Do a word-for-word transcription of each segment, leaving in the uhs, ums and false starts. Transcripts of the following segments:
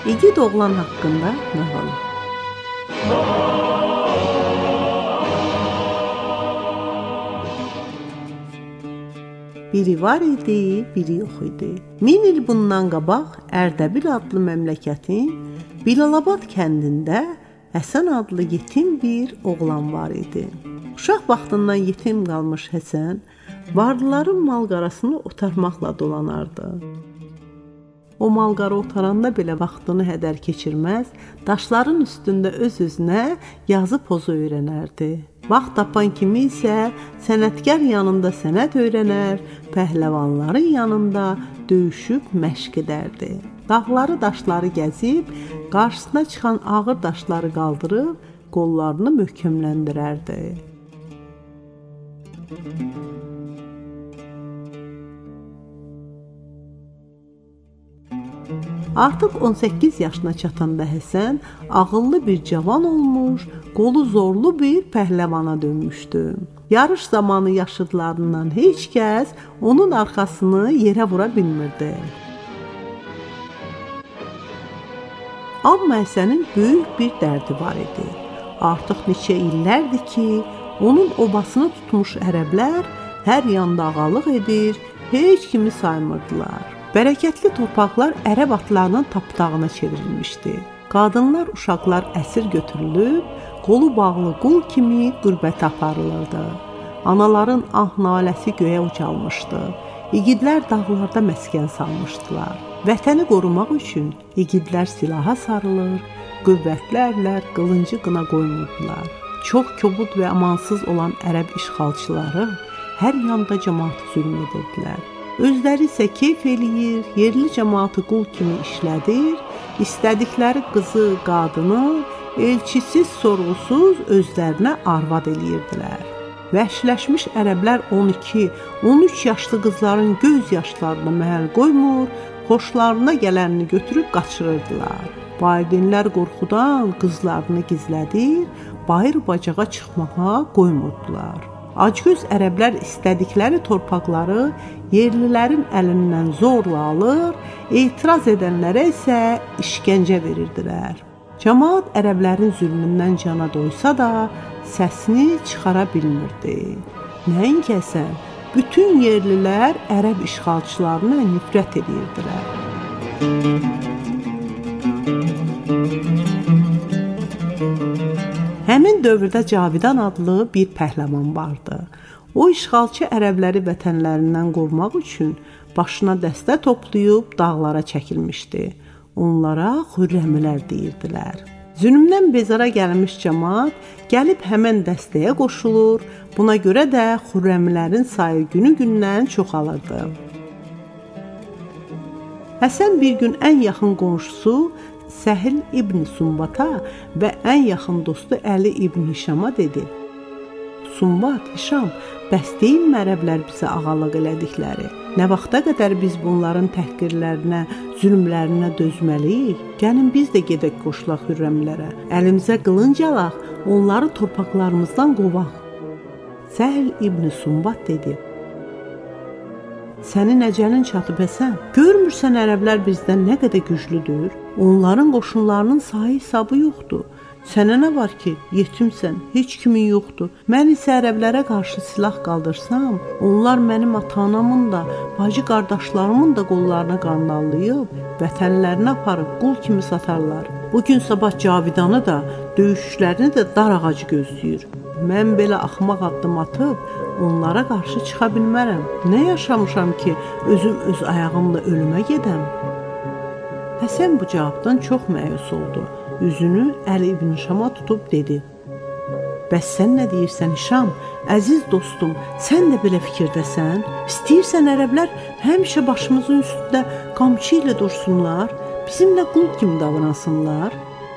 İgid oğlan haqqında nağıl. Biri var idi, biri yox idi. Min il bundan qabaq Ərdəbil adlı məmləkətin Bilalabad kəndində Həsən adlı yetim bir oğlan var idi. Uşaq vaxtından yetim qalmış Həsən varlıların mal-qarasını otarmaqla dolanardı. O mal-qara otaranda belə vaxtını hədər keçirməz, daşların üstündə öz-özünə yazı pozu öyrənərdi. Vaxt tapan kimi isə sənətkar yanında sənət öyrənər, pəhləvanların yanında döyüşüb məşq edərdi. Dağları, daşları gəzib, qarşısına çıxan ağır daşları qaldırıb, qollarını möhkəmləndirərdi. Artıq on səkkiz yaşına çatanda Həsən ağıllı bir cavan olmuş, qolu zorlu bir pəhləvana dönmüşdü. Yarış zamanı yaşıdlarından heç kəs onun arxasını yerə vura bilmirdi. Amma Həsənin böyük bir dərdi var idi. Artıq neçə illərdir ki, onun obasını tutmuş ərəblər hər yanda ağalıq edir, heç kimi saymırdılar. Bərəkətli torpaqlar ərəb atlarının tapdağına çevrilmişdi. Qadınlar, uşaqlar əsir götürülüb, qolu bağlı qul kimi qürbətə aparılırdı. Anaların ah-naləsi göyə ucalmışdı. İgidlər dağlarda məskən salmışdılar. Vətəni qorumaq üçün igidlər silaha sarılır, qüvvətlərlə qılıncı qına qoymurdular. Çox kobud və amansız olan ərəb işğalçıları hər yanda cəmaatı zülm edirdilər. Özləri isə keyf eləyir, yerli cəmaatı qul kimi işlədir, istədikləri qızı, qadını elçisiz, sorğusuz özlərinə arvad eləyirdilər. Vəhşiləşmiş ərəblər on iki on üç yaşlı qızların göz yaşlarına məhəl qoymur, xoşlarına gələnini götürüb qaçırırdılar. Valideynlər qorxudan qızlarını gizlədir, bayır-bacağa çıxmağa qoymurdular. Acgöz ərəblər istədikləri torpaqları yerlilərin əlindən zorla alır, etiraz edənlərə isə işgəncə verirdilər. Cəmaat ərəblərin zülmündən cana doysa da, səsini çıxara bilmirdi. Nəinki Həsən, bütün yerlilər ərəb işğalçılarına nifrət edirdilər. Həmin dövrdə Cavidan adlı bir pəhləvan vardı. O işğalçı ərəbləri vətənlərindən qovmaq üçün başına dəstə toplayıb dağlara çəkilmişdi. Onlara xürrəmilər deyirdilər. Zülmdən bezara gəlmiş cəmaat gəlib həmən dəstəyə qoşulur, buna görə də xürrəmlərin sayı günü-gündən çoxalırdı. Həsən bir gün ən yaxın qonşusu Səhil İbn Sumbata və ən yaxın dostu Əli İbn Hişama dedi: Sumbat, Hişam, bəs deyilmi ərəblər bizə ağalıq elədikləri? Nə vaxta qədər biz bunların təhqirlərinə, zülmlərinə dözməliyik? Gəlin biz də gedək qoşulaq xürrəmlərə. Əlimizə qılınc alaq, onları torpaqlarımızdan qovaq. Səhil İbn Sumbat dedi: Sənin əcəlin çatıb Həsən, görmürsən ərəblər bizdən nə qədər güclüdür? Onların qoşunlarının sayı hesabı yoxdur. Sənə nə var ki, yetimsən, heç kimin yoxdur. Mən isə ərəblərə qarşı silah qaldırsam, onlar mənim ata-anamın da, bacı qardaşlarımın da qollarına qandallayıb, vətənlərini aparıb qul kimi satarlar. Bugün sabah Cavidanı da, döyüşlərini də dar ağacı gözləyir. Mən belə axmaq addım atıb, onlara qarşı çıxa bilmərəm. Nə yaşamışam ki, özüm öz ayağımla ölümə gedəm? Həsən bu cavabdan çox məyus oldu. Üzünü Əli İbn Şama tutub dedi: Bəs sən nə deyirsən Hişam? Əziz dostum, sən də belə fikirdəsən? İstəyirsən ərəblər həmişə başımızın üstündə qamçı ilə dursunlar, bizimlə qul kimi davransınlar?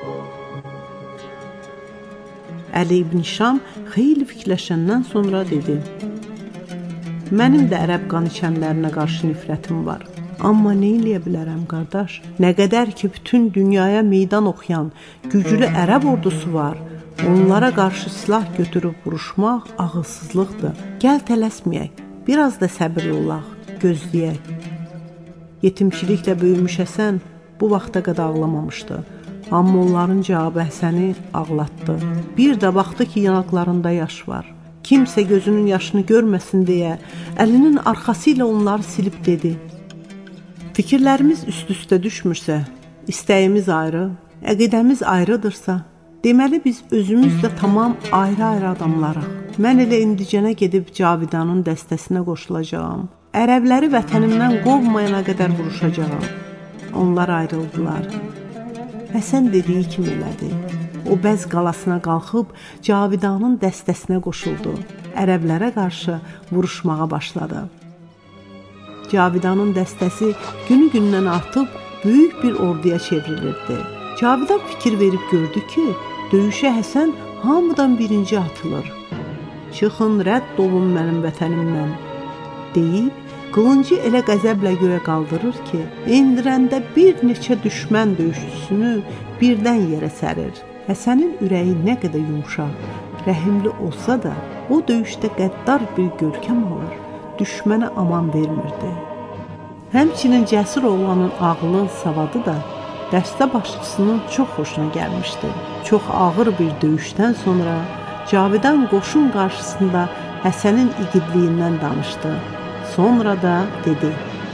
Əli İbn Şam xeyli fikirləşəndən sonra dedi: Mənim də ərəb qan içənlərinə qarşı nifrətim var. Amma nə eləyə bilərəm, qardaş? Nə qədər ki, bütün dünyaya meydan oxuyan güclü ərəb ordusu var, onlara qarşı silah götürüb vuruşmaq ağılsızlıqdır. Gəl tələsməyək, biraz da səbirli olaq, gözləyək. Yetimçiliklə böyümüş Həsən bu vaxta qədər ağlamamışdı. Amma onların cavabı Həsəni ağlatdı. Bir də baxdı ki, yanaqlarında yaş var. Kimsə gözünün yaşını görməsin deyə əlinin arxası ilə onları silib dedi: fikirlərimiz üst-üstə düşmürsə, istəyimiz ayrı, əqidəmiz ayrıdırsa, deməli biz özümüz də tamam ayrı-ayrı adamlarıq. Mən elə indicənə gedib Cavidanın dəstəsinə qoşulacağam. Ərəbləri vətənimdən qovmayana qədər vuruşacağam. Onlar ayrıldılar. Həsən dediyi kimi elədi. O Bəz qalasına qalxıb Cavidanın dəstəsinə qoşuldu. Ərəblərə qarşı vuruşmağa başladı. Cavidanın dəstəsi günü-gündən artıb böyük bir orduya çevrilirdi. Cavidan fikir verib gördü ki, döyüşə Həsən hamıdan birinci atılır. Çıxın, rədd olun mənim vətənimdən deyib, qılıncı elə qəzəblə göyə qaldırır ki, endirəndə bir neçə düşmən döyüşçüsünü birdən yerə sərir. Həsənin ürəyi nə qədər yumşaq, rəhimli olsa da, o döyüşdə qəddar bir görkəm alır, düşmənə aman vermirdi. Həmçinin cəsur oğlanın ağlı, savadı da dəstə başçısının çox xoşuna gəlmişdi. Çox ağır bir döyüşdən sonra Cavidan qoşun qarşısında Həsənin igidliyindən danışdı. Sonra da dedi: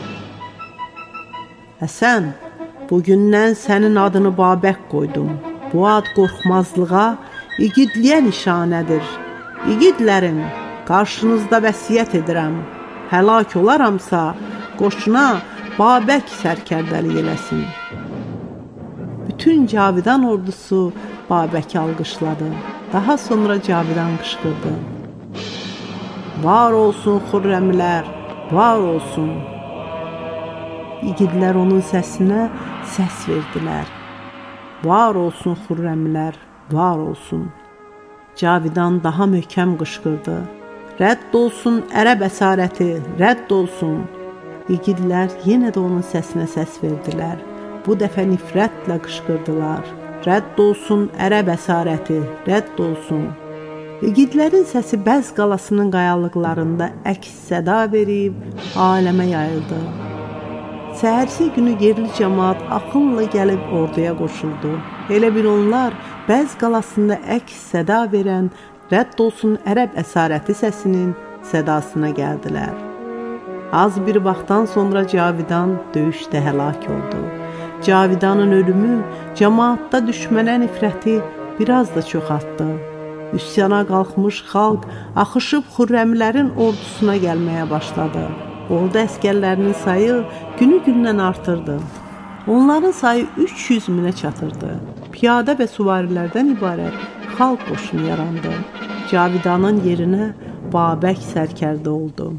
Həsən, bugündən sənin adını Babək qoydum. Bu ad qorxmazlığa, igidliyə nişanədir. İgidlərim, qarşınızda vəsiyyət edirəm. Həlak olaramsa, qoşuna Babək sərkərdəlik eləsin. Bütün Cavidan ordusu Babəki alqışladı. Daha sonra Cavidan qışqırdı: Var olsun Xürrəmlər, var olsun. İgidlər onun səsinə səs verdilər. Var olsun Xürrəmlər, var olsun. Cavidan daha möhkəm qışqırdı: Rədd olsun ərəb əsarəti, rədd olsun. İgidlər yenə də onun səsinə səs verdilər. Bu dəfə nifrətlə qışqırdılar: Rədd olsun ərəb əsarəti, rədd olsun. İgidlərin səsi Bəz qalasının qayalıqlarında əks-səda verib aləmə yayıldı. Səhərsi günü yerli cəmaat axınla gəlib orduya qoşuldu. Elə bil onlar Bəz qalasında əks-səda verən Rədd olsun ərəb əsarəti səsinin sədasına gəldilər. Az bir vaxtdan sonra Cavidan döyüşdə həlak oldu. Cavidanın ölümü cəmaatda düşmənə nifrəti biraz da çoxaltdı. Üsyana qalxmış xalq axışıb Xürrəmlərin ordusuna gəlməyə başladı. Ordu əskərlərinin sayı günü-gündən artırdı. Onların sayı üç yüz minə çatırdı. Piyada və süvarilərdən ibarət xalq qoşunu yarandı. Cavidanın yerinə Babək sərkərdə oldu.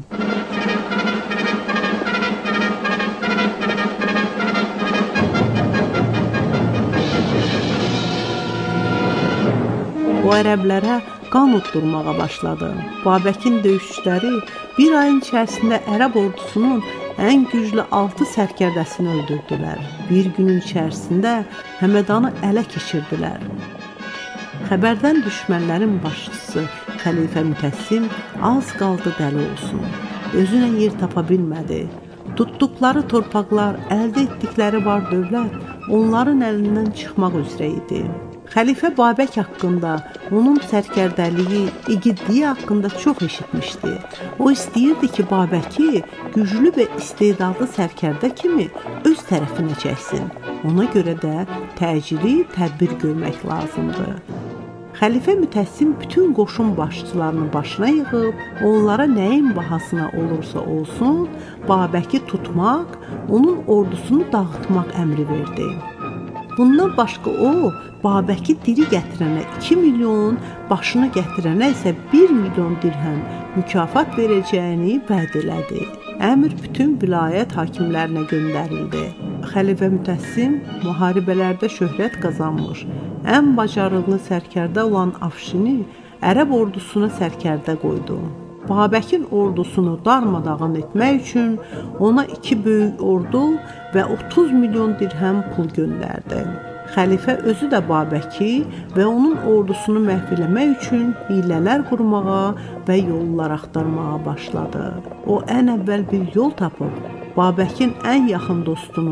O ərəblərə qan utdurmağa başladı. Babəkin döyüşçüləri bir ayın içərisində ərəb ordusunun ən güclü altı sərkərdəsini öldürdülər. Bir günün içərisində Həmədanı ələ keçirdilər. Xəbərdən düşmənlərin başçısı Xəlifə Mütəssim az qaldı dəli olsun. Özünə yer tapa bilmədi. Tutduqları torpaqlar, əldə etdikləri var dövlət onların əlindən çıxmaq üzrə idi. Xəlifə Babək haqqında, onun sərkərdəliyi, igidliyi haqqında çox eşitmişdi. O istəyirdi ki, Babəki güclü və istedadlı sərkərdə kimi öz tərəfinə çəksin. Ona görə də təcili tədbir görmək lazımdır. Xəlifə Mütəssim bütün qoşun başçılarını başına yığıb, onlara nəyin bahasına olursa olsun, Babəki tutmaq, onun ordusunu dağıtmaq əmri verdi. Bundan başqa o, Babəki diri gətirənə iki milyon, başını gətirənə isə bir milyon dirhəm mükafat verəcəyini vəd elədi. Əmr bütün vilayət hakimlərinə göndərildi. Xəlifə Mütəssim müharibələrdə şöhrət qazanmış, ən bacarıqlı sərkərdə olan Afşini ərəb ordusuna sərkərdə qoydu. Babəkin ordusunu darmadağın etmək üçün ona iki böyük ordu və otuz milyon dirhəm pul göndərdi. Xəlifə özü də Babəki və onun ordusunu məhv eləmək üçün hilələr qurmağa və yollar axtarmağa başladı. O ən əvvəl bir yol tapıb, Babəkin ən yaxın dostunu,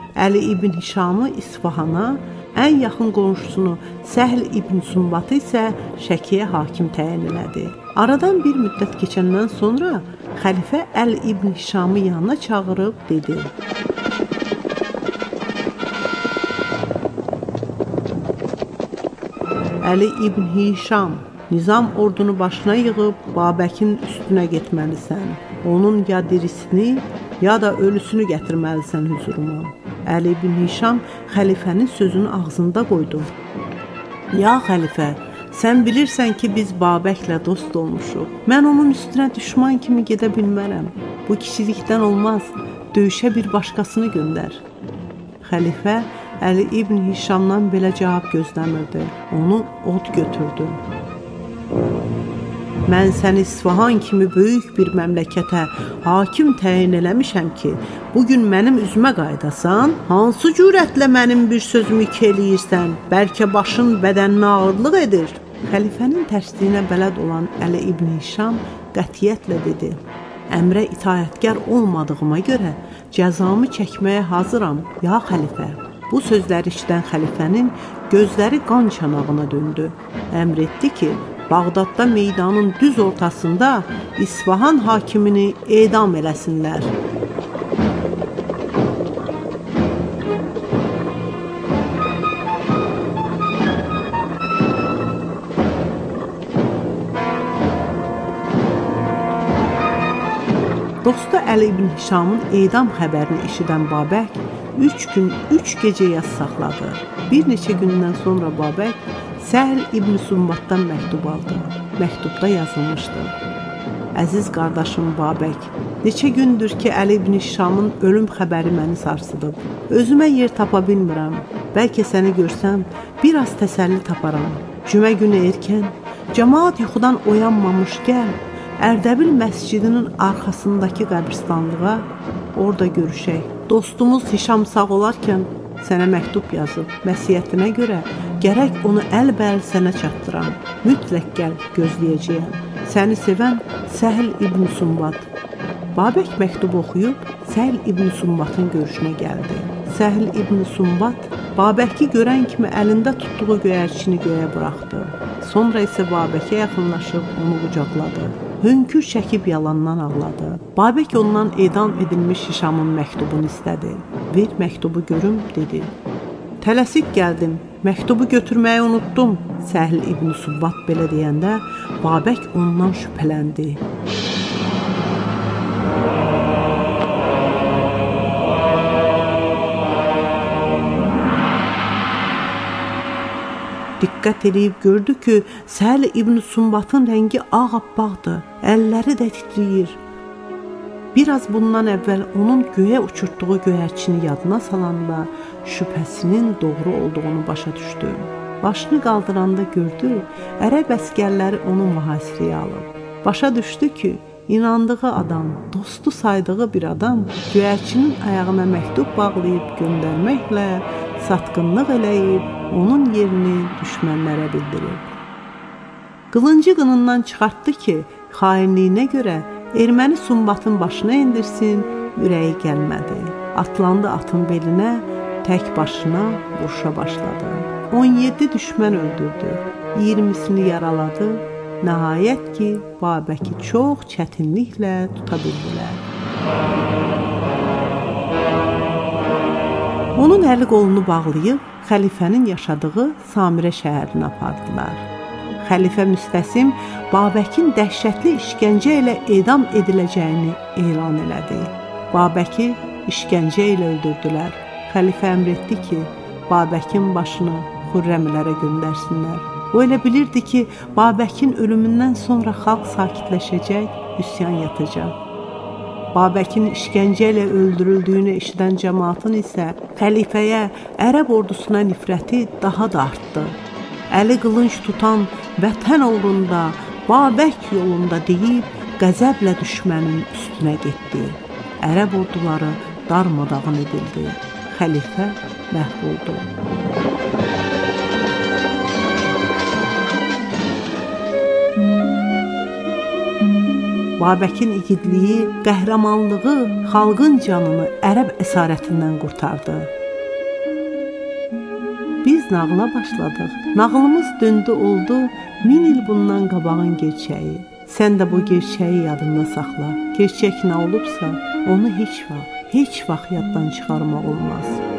Əli ibn Hişamı İsfahana, ən yaxın qonşusunu Səhl ibn Sumbatı isə Şəkiyə hakim təyin elədi. Aradan bir müddət keçəndən sonra xəlifə Əli ibn Hişamı yanına çağırıb dedi: Əli ibn Hişam, Nizam ordunu başına yığıb Babəkin üstünə getməlisən. Onun ya dirisini, ya da ölüsünü gətirməlisən hüzuruma. Əli ibn Hişam xəlifənin sözünü ağzında qoydu. Ya xəlifə, sən bilirsən ki, biz Babəklə dost olmuşuq. Mən onun üstünə düşman kimi gedə bilmərəm. Bu kişilikdən olmaz, döyüşə bir başqasını göndər. Xəlifə Əli ibn Hişamdan belə cavab gözləmirdi. Onu od götürdü. Mən səni İsfahan kimi böyük bir məmləkətə hakim təyin eləmişəm ki, bugün mənim üzümə qaydasan, hansı cürətlə mənim bir sözümü iki eləyirsən, bəlkə başın bədəninə ağırlıq edir. Xəlifənin tərsliyinə bələd olan Əli ibn Hişam qətiyyətlə dedi: Əmrə itaətkar olmadığıma görə cəzamı çəkməyə hazıram, ya xəlifə. Bu sözləri işidən xəlifənin gözləri qan çanağına döndü. Əmr etdi ki, Bağdadda meydanın düz ortasında İsfahan hakimini edam eləsinlər. Dostu Əli ibn Hişamın edam xəbərini eşidən Babək üç gün, üç gecə yas saxladı. Bir neçə gündən sonra Babək Səhl ibn Sumbatdan məktub aldı. Məktubda yazılmışdı: Əziz qardaşım Babək, neçə gündür ki, Əli ibn Hişamın ölüm xəbəri məni sarsıdıb. Özümə yer tapa bilmirəm. Bəlkə səni görsəm, biraz təsəlli taparam. Cümə günü erkən, cəmaat yuxudan oyanmamış gəl, Ərdəbil məscidinin arxasındakı qəbristanlığa, orada görüşək. Dostumuz Hişam sağ olarkən sənə məktub yazıb. Vəsiyyətinə görə gərək onu əlbəl sənə çatdıram. Mütləq gəl, gözləyəcəyəm. Səni sevən Səhl ibn Sumbat. Babək məktubu oxuyub Səhl ibn Sumbatın görüşünə gəldi. Səhl ibn Sumbat Babəki görən kimi əlində tutduğu göyərçini göyə buraxdı. Sonra isə Babəkə yaxınlaşıb onu qucaqladı. Hönkür çəkib yalandan ağladı. Babək ondan edam edilmiş Hişamın məktubunu istədi. Ver məktubu görüm, dedi. Tələsik gəldim, məktubu götürməyi unutdum. Səhl ibn Sumbat belə deyəndə Babək ondan şübhələndi. Diqqət edib gördü ki, Səhl ibn Sumbatın rəngi ağappaqdır, əlləri də titriyir. Biraz bundan əvvəl onun göyə uçurtduğu göyərçini yadına salanda şübhəsinin doğru olduğunu başa düşdü. Başını qaldıranda gördü, ərəb əskərləri onu mühasirəyə alıb. Başa düşdü ki, inandığı adam, dostu saydığı bir adam göyərçinin ayağına məktub bağlayıb göndərməklə satqınlıq eləyib, onun yerini düşmənlərə bildirir. Qılıncı qınından çıxartdı ki, xainliyinə görə erməni Sumbatın başına indirsin, ürəyi gəlmədi. Atlandı atın belinə, tək başına vuruşa başladı. on yeddi düşmən öldürdü, iyirmisini yaraladı. Nəhayət ki, Babəki çox çətinliklə tuta bildilər. Onun əli qolunu bağlayıb, xəlifənin yaşadığı Samirə şəhərinə apardılar. Xəlifə Müstəsim Babəkin dəhşətli işgəncə ilə edam ediləcəyini elan elədi. Babəki işgəncə ilə öldürdülər. Xəlifə əmr etdi ki, Babəkin başını Xürrəmlərə göndərsinlər. O elə bilirdi ki, Babəkin ölümündən sonra xalq sakitləşəcək, üsyan yatacaq. Babəkin işgəncə ilə öldürüldüyünü eşidən cəmaatın isə xəlifəyə, ərəb ordusuna nifrəti daha da artdı. Əli qılınc tutan vətən uğrunda, Babək yolunda deyib, qəzəblə düşmənin üstünə getdi. Ərəb orduları darmadağın edildi. Xəlifə məhv oldu. Babəkin igidliyi, qəhrəmanlığı xalqın canını ərəb əsarətindən qurtardı. Biz nağıla başladıq. Nağılımız döndü oldu min il bundan qabağın gerçəyi. Sən də bu gerçəyi yadında saxla. Gerçək nə olubsa, onu heç vaxt, heç vaxt yaddan çıxarmaq olmaz.